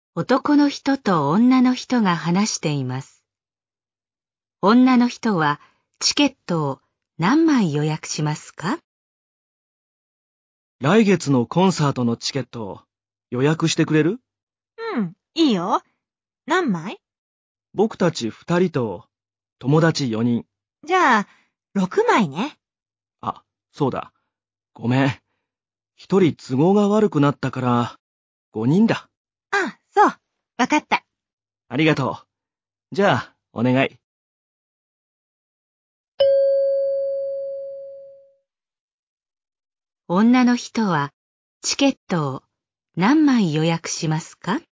男の人と女の人が話しています。女の人はチケットを何枚予約しますか？ 来月のコンサートのチケットを予約してくれる？ いいよ。何枚？ 僕たち2人と友達4人。 じゃあ、6枚ね。 あ、そうだ。ごめん。1人都合が悪くなったから5人だ。 あ、そう。わかった。 ありがとう。じゃあ、お願い。 女の人はチケットを何枚予約しますか？